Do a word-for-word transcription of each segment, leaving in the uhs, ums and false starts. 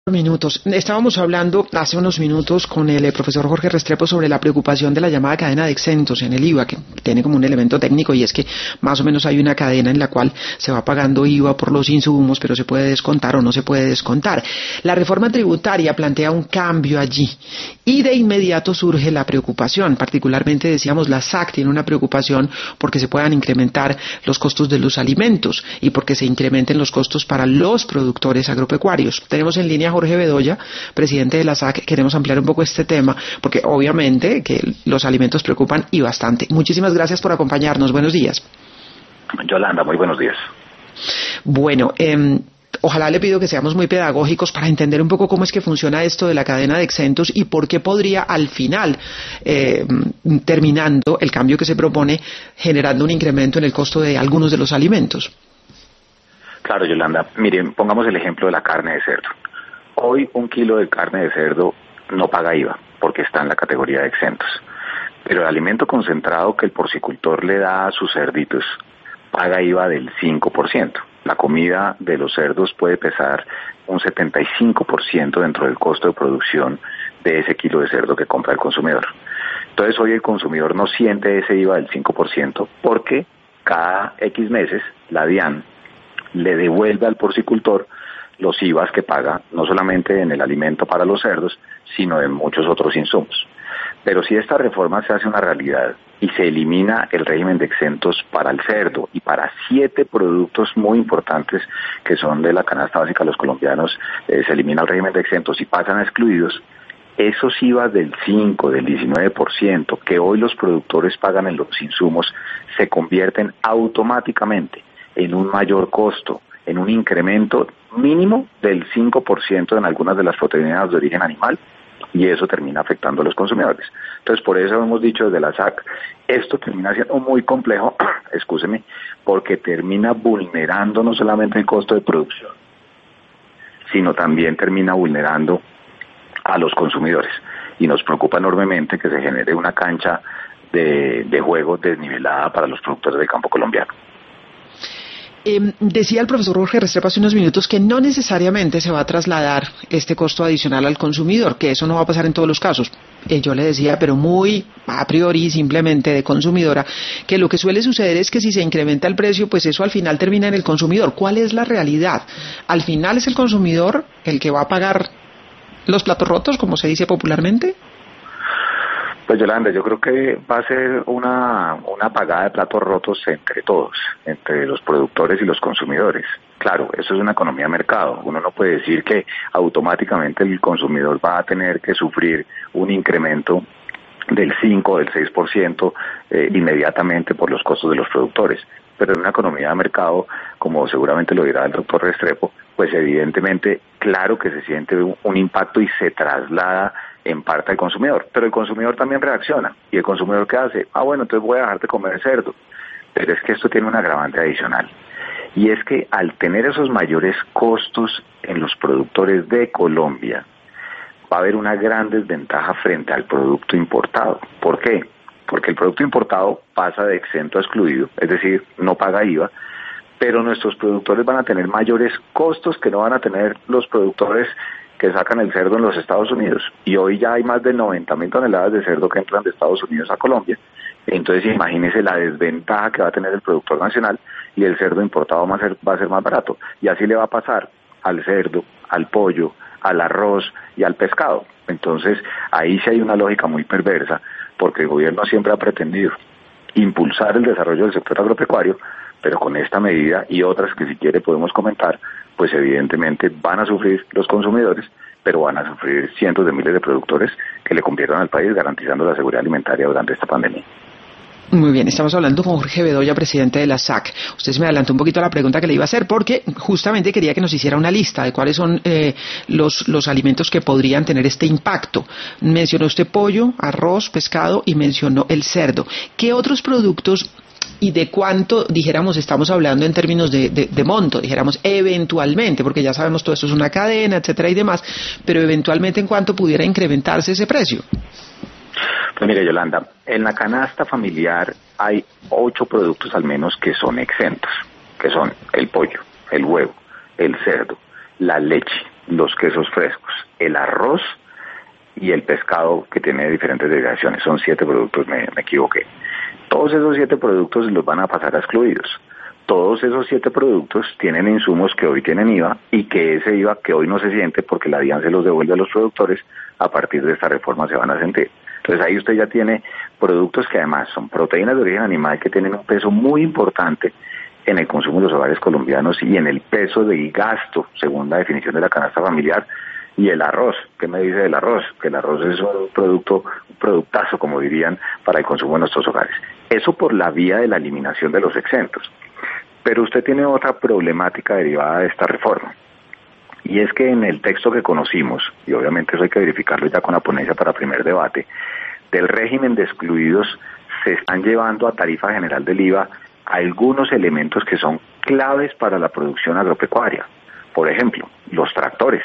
Minutos. Estábamos hablando hace unos minutos con el eh, profesor Jorge Restrepo sobre la preocupación de la llamada cadena de exentos en el I V A, que tiene como un elemento técnico, y es que más o menos hay una cadena en la cual se va pagando I V A por los insumos, pero se puede descontar o no se puede descontar. La reforma tributaria plantea un cambio allí y de inmediato surge la preocupación, particularmente decíamos la S A C tiene una preocupación porque se puedan incrementar los costos de los alimentos y porque se incrementen los costos para los productores agropecuarios. Tenemos en línea Jorge Bedoya, presidente de la S A C. Queremos ampliar un poco este tema porque obviamente que los alimentos preocupan y bastante. Muchísimas gracias por acompañarnos. Buenos días. Yolanda, muy buenos días. Bueno, eh, ojalá le pido que seamos muy pedagógicos para entender un poco cómo es que funciona esto de la cadena de exentos y por qué podría al final, eh, terminando el cambio que se propone, generando un incremento en el costo de algunos de los alimentos. Claro, Yolanda. Miren, pongamos el ejemplo de la carne de cerdo. Hoy un kilo de carne de cerdo no paga I V A porque está en la categoría de exentos. Pero el alimento concentrado que el porcicultor le da a sus cerditos paga I V A del cinco por ciento. La comida de los cerdos puede pesar un setenta y cinco por ciento dentro del costo de producción de ese kilo de cerdo que compra el consumidor. Entonces hoy el consumidor no siente ese I V A del cinco por ciento porque cada X meses la DIAN le devuelve al porcicultor los I V As que paga, no solamente en el alimento para los cerdos, sino en muchos otros insumos. Pero si esta reforma se hace una realidad y se elimina el régimen de exentos para el cerdo y para siete productos muy importantes que son de la canasta básica de los colombianos, eh, se elimina el régimen de exentos y pasan a excluidos, esos I V As del cinco, del diecinueve por ciento que hoy los productores pagan en los insumos se convierten automáticamente en un mayor costo, en un incremento mínimo del cinco por ciento en algunas de las proteínas de origen animal, y eso termina afectando a los consumidores. Entonces, por eso hemos dicho desde la S A C, esto termina siendo muy complejo, excúseme, porque termina vulnerando no solamente el costo de producción, sino también termina vulnerando a los consumidores. Y nos preocupa enormemente que se genere una cancha de, de juego desnivelada para los productores del campo colombiano. Eh, decía el profesor Jorge Restrepo hace unos minutos que no necesariamente se va a trasladar este costo adicional al consumidor, que eso no va a pasar en todos los casos. Eh, yo le decía, pero muy a priori, simplemente de consumidora, que lo que suele suceder es que si se incrementa el precio, pues eso al final termina en el consumidor. ¿Cuál es la realidad? Al final es el consumidor el que va a pagar los platos rotos, como se dice popularmente. Pues Yolanda, yo creo que va a ser una, una pagada de platos rotos entre todos, entre los productores y los consumidores. Claro, eso es una economía de mercado. Uno no puede decir que automáticamente el consumidor va a tener que sufrir un incremento del cinco o del seis por ciento eh, inmediatamente por los costos de los productores. Pero en una economía de mercado, como seguramente lo dirá el doctor Restrepo, pues evidentemente, claro que se siente un, un impacto y se traslada en parte al consumidor, pero el consumidor también reacciona. ¿Y el consumidor qué hace? Ah, bueno, entonces voy a dejar de comer cerdo. Pero es que esto tiene un agravante adicional. Y es que al tener esos mayores costos en los productores de Colombia, va a haber una gran desventaja frente al producto importado. ¿Por qué? Porque el producto importado pasa de exento a excluido, es decir, no paga I V A, pero nuestros productores van a tener mayores costos que no van a tener los productores que sacan el cerdo en los Estados Unidos. Y hoy ya hay más de noventa mil toneladas de cerdo que entran de Estados Unidos a Colombia. Entonces imagínese la desventaja que va a tener el productor nacional y el cerdo importado va a ser, va a ser más barato. Y así le va a pasar al cerdo, al pollo, al arroz y al pescado. Entonces ahí sí hay una lógica muy perversa, porque el gobierno siempre ha pretendido impulsar el desarrollo del sector agropecuario, pero con esta medida y otras que si quiere podemos comentar, pues evidentemente van a sufrir los consumidores, pero van a sufrir cientos de miles de productores que le cumplieron al país garantizando la seguridad alimentaria durante esta pandemia. Muy bien, estamos hablando con Jorge Bedoya, presidente de la S A C. Usted se me adelantó un poquito a la pregunta que le iba a hacer, porque justamente quería que nos hiciera una lista de cuáles son eh, los, los alimentos que podrían tener este impacto. Mencionó usted pollo, arroz, pescado y mencionó el cerdo. ¿Qué otros productos y de cuánto, dijéramos, estamos hablando en términos de, de, de monto, dijéramos eventualmente, porque ya sabemos todo esto es una cadena, etcétera y demás, pero eventualmente en cuánto pudiera incrementarse ese precio? Pues mire, Yolanda, en la canasta familiar hay ocho productos al menos que son exentos, que son el pollo, el huevo, el cerdo, la leche, los quesos frescos, el arroz y el pescado, que tiene diferentes derivaciones. Son siete productos, me, me equivoqué. Todos esos siete productos los van a pasar a excluidos. Todos esos siete productos tienen insumos que hoy tienen I V A y que ese I V A que hoy no se siente porque la DIAN se los devuelve a los productores, a partir de esta reforma se van a sentir. Entonces ahí usted ya tiene productos que además son proteínas de origen animal que tienen un peso muy importante en el consumo de los hogares colombianos y en el peso del gasto, según la definición de la canasta familiar. Y el arroz, ¿qué me dice del arroz? Que el arroz es un producto, un productazo, como dirían, para el consumo de nuestros hogares. Eso por la vía de la eliminación de los exentos. Pero usted tiene otra problemática derivada de esta reforma. Y es que en el texto que conocimos, y obviamente eso hay que verificarlo ya con la ponencia para primer debate, del régimen de excluidos se están llevando a tarifa general del I V A algunos elementos que son claves para la producción agropecuaria. Por ejemplo, los tractores,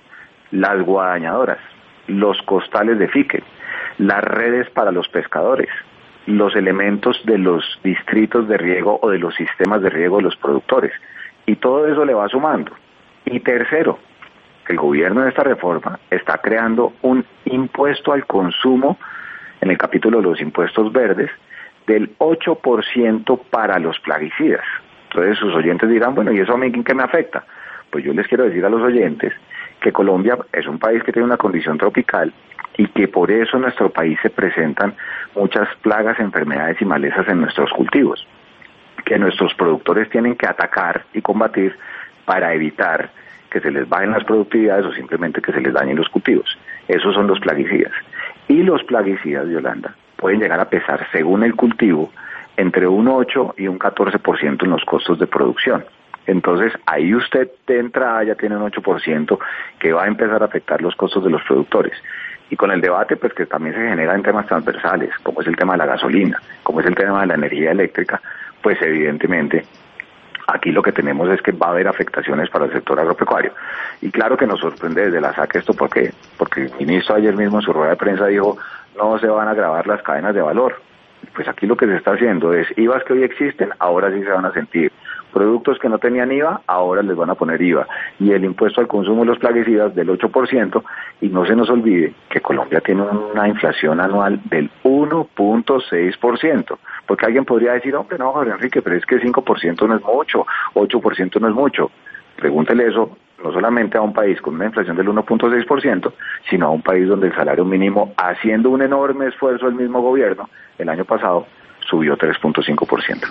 las guadañadoras, los costales de fique, las redes para los pescadores, los elementos de los distritos de riego o de los sistemas de riego de los productores. Y todo eso le va sumando. Y tercero, el gobierno de esta reforma está creando un impuesto al consumo, en el capítulo de los impuestos verdes, del ocho por ciento para los plaguicidas. Entonces sus oyentes dirán, bueno, ¿y eso a mí en qué me afecta? Pues yo les quiero decir a los oyentes que Colombia es un país que tiene una condición tropical y que por eso en nuestro país se presentan muchas plagas, enfermedades y malezas en nuestros cultivos, que nuestros productores tienen que atacar y combatir para evitar que se les bajen las productividades o simplemente que se les dañen los cultivos. Esos son los plaguicidas. Y los plaguicidas, Yolanda, pueden llegar a pesar, según el cultivo, entre un ocho y un catorce por ciento en los costos de producción. Entonces, ahí usted de entrada ya tiene un ocho por ciento que va a empezar a afectar los costos de los productores. Y con el debate, pues que también se genera en temas transversales, como es el tema de la gasolina, como es el tema de la energía eléctrica, pues evidentemente aquí lo que tenemos es que va a haber afectaciones para el sector agropecuario. Y claro que nos sorprende desde la SAC esto, ¿por qué? Porque el ministro ayer mismo en su rueda de prensa dijo, no se van a gravar las cadenas de valor. Pues aquí lo que se está haciendo es, I V As que hoy existen, ahora sí se van a sentir. Productos que no tenían I V A, ahora les van a poner I V A. Y el impuesto al consumo de los plaguicidas del ocho por ciento, y no se nos olvide que Colombia tiene una inflación anual del uno punto seis por ciento. Porque alguien podría decir, hombre, no, Jorge Enrique, pero es que cinco por ciento no es mucho, ocho por ciento no es mucho. Pregúntele eso no solamente a un país con una inflación del uno punto seis por ciento, sino a un país donde el salario mínimo, haciendo un enorme esfuerzo el mismo gobierno, el año pasado subió tres punto cinco por ciento.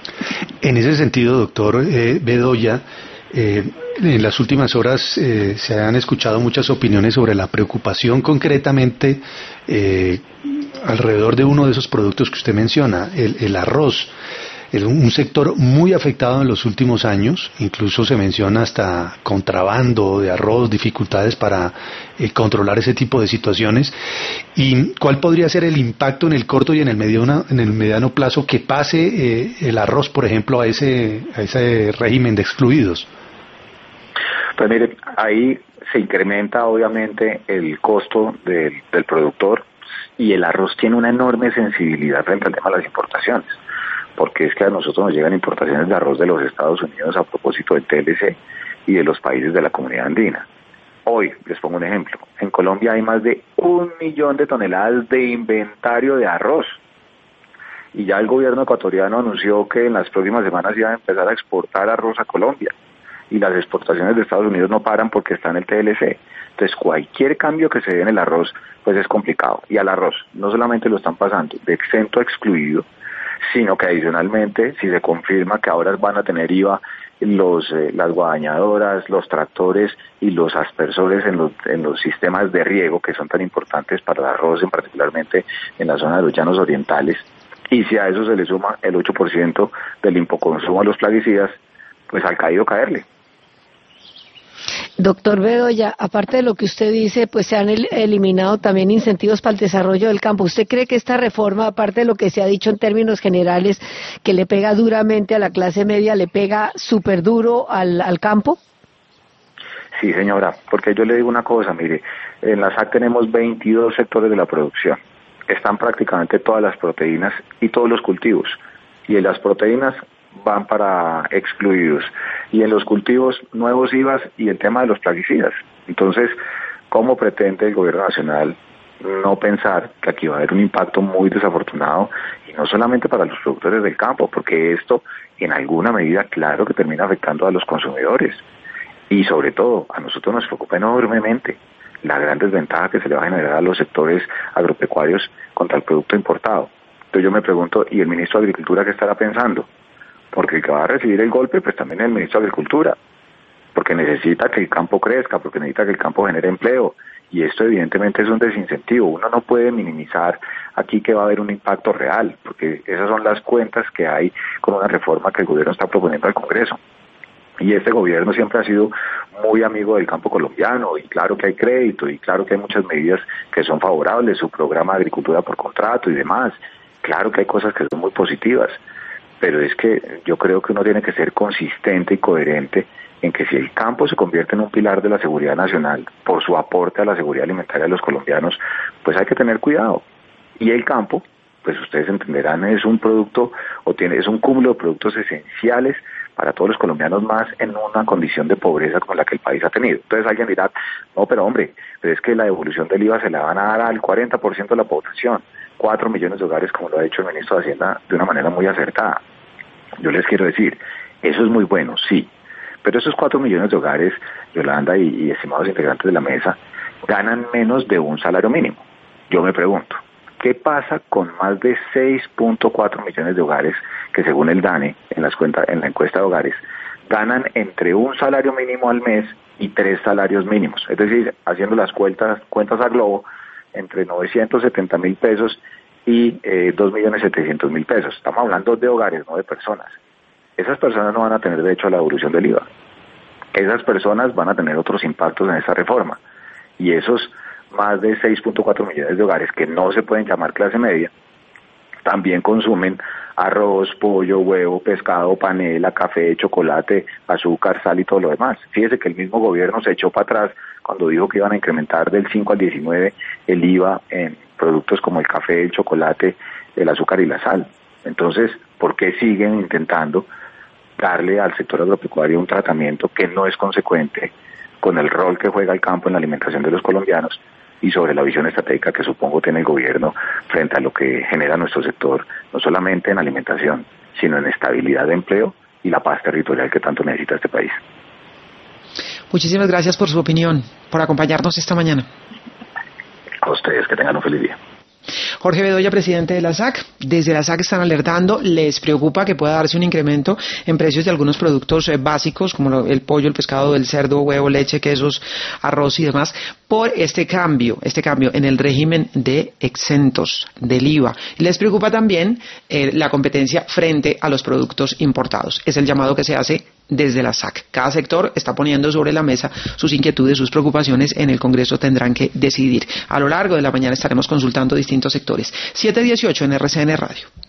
En ese sentido, doctor eh, Bedoya, eh, en las últimas horas eh, se han escuchado muchas opiniones sobre la preocupación concretamente eh, alrededor de uno de esos productos que usted menciona, el, el arroz. Es un sector muy afectado en los últimos años, incluso se menciona hasta contrabando de arroz, dificultades para eh, controlar ese tipo de situaciones. ¿Y cuál podría ser el impacto en el corto y en el mediano, en el mediano plazo que pase eh, el arroz, por ejemplo, a ese, a ese régimen de excluidos? Pues mire, ahí se incrementa obviamente el costo del, del productor, y el arroz tiene una enorme sensibilidad frente al tema de las importaciones, porque es que a nosotros nos llegan importaciones de arroz de los Estados Unidos a propósito del T L C y de los países de la comunidad andina. Hoy, les pongo un ejemplo, en Colombia hay más de un millón de toneladas de inventario de arroz, y ya el gobierno ecuatoriano anunció que en las próximas semanas iban a empezar a exportar arroz a Colombia, y las exportaciones de Estados Unidos no paran porque está en el T L C. Entonces cualquier cambio que se dé en el arroz, pues es complicado, y al arroz no solamente lo están pasando de exento a excluido, sino que adicionalmente, si se confirma que ahora van a tener I V A los eh, las guadañadoras, los tractores y los aspersores en los, en los sistemas de riego que son tan importantes para el arroz, en particularmente en la zona de los llanos orientales, y si a eso se le suma el ocho por ciento del impoconsumo a los plaguicidas, pues al caído caerle. Doctor Bedoya, aparte de lo que usted dice, pues se han el, eliminado también incentivos para el desarrollo del campo. ¿Usted cree que esta reforma, aparte de lo que se ha dicho en términos generales, que le pega duramente a la clase media, le pega súper duro al, al campo? Sí, señora, porque yo le digo una cosa, mire, en la S A C tenemos veintidós sectores de la producción. Están prácticamente todas las proteínas y todos los cultivos. Y en las proteínas van para excluidos, y en los cultivos nuevos I V As y el tema de los plaguicidas. Entonces, ¿cómo pretende el gobierno nacional no pensar que aquí va a haber un impacto muy desafortunado, y no solamente para los productores del campo, porque esto en alguna medida claro que termina afectando a los consumidores, y sobre todo a nosotros nos preocupa enormemente la gran desventaja que se le va a generar a los sectores agropecuarios contra el producto importado? Entonces yo me pregunto, ¿y el ministro de Agricultura qué estará pensando? Porque el que va a recibir el golpe pues también es el ministro de Agricultura, porque necesita que el campo crezca, porque necesita que el campo genere empleo, y esto evidentemente es un desincentivo. Uno no puede minimizar aquí que va a haber un impacto real, porque esas son las cuentas que hay con una reforma que el gobierno está proponiendo al Congreso. Y este gobierno siempre ha sido muy amigo del campo colombiano, y claro que hay crédito, y claro que hay muchas medidas que son favorables, su programa de agricultura por contrato y demás. Claro que hay cosas que son muy positivas, pero es que yo creo que uno tiene que ser consistente y coherente en que si el campo se convierte en un pilar de la seguridad nacional por su aporte a la seguridad alimentaria de los colombianos, pues hay que tener cuidado. Y el campo, pues ustedes entenderán, es un producto o tiene es un cúmulo de productos esenciales para todos los colombianos, más en una condición de pobreza como la que el país ha tenido. Entonces alguien dirá, no, pero hombre, pero es que la devolución del I V A se la van a dar al cuarenta por ciento de la población, cuatro millones de hogares, como lo ha dicho el ministro de Hacienda de una manera muy acertada. Yo les quiero decir, eso es muy bueno, sí, pero esos cuatro millones de hogares, Yolanda y, y estimados integrantes de la mesa, ganan menos de un salario mínimo. Yo me pregunto, ¿qué pasa con más de seis punto cuatro millones de hogares que, según el DANE, en, las cuentas, en la encuesta de hogares, ganan entre un salario mínimo al mes y tres salarios mínimos? Es decir, haciendo las cuentas, cuentas a globo, entre novecientos setenta mil pesos y eh, dos millones setecientos mil pesos. Estamos hablando de hogares, no de personas. Esas personas no van a tener derecho a la devolución del I V A. Esas personas van a tener otros impactos en esta reforma. Y esos más de seis punto cuatro millones de hogares que no se pueden llamar clase media, también consumen arroz, pollo, huevo, pescado, panela, café, chocolate, azúcar, sal y todo lo demás. Fíjese que el mismo gobierno se echó para atrás cuando dijo que iban a incrementar del cinco al diecinueve el I V A en productos como el café, el chocolate, el azúcar y la sal. Entonces, ¿por qué siguen intentando darle al sector agropecuario un tratamiento que no es consecuente con el rol que juega el campo en la alimentación de los colombianos y sobre la visión estratégica que supongo tiene el gobierno frente a lo que genera nuestro sector, no solamente en alimentación, sino en estabilidad de empleo y la paz territorial que tanto necesita este país? Muchísimas gracias por su opinión, por acompañarnos esta mañana. A ustedes, que tengan un feliz día. Jorge Bedoya, presidente de la S A C. Desde la S A C están alertando, les preocupa que pueda darse un incremento en precios de algunos productos eh, básicos, como lo, el pollo, el pescado, el cerdo, huevo, leche, quesos, arroz y demás, por este cambio, este cambio en el régimen de exentos del I V A. Y les preocupa también eh, la competencia frente a los productos importados. Es el llamado que se hace desde la S A C. Cada sector está poniendo sobre la mesa sus inquietudes, sus preocupaciones. En el Congreso tendrán que decidir. A lo largo de la mañana estaremos consultando distintos sectores. siete dieciocho en R C N Radio.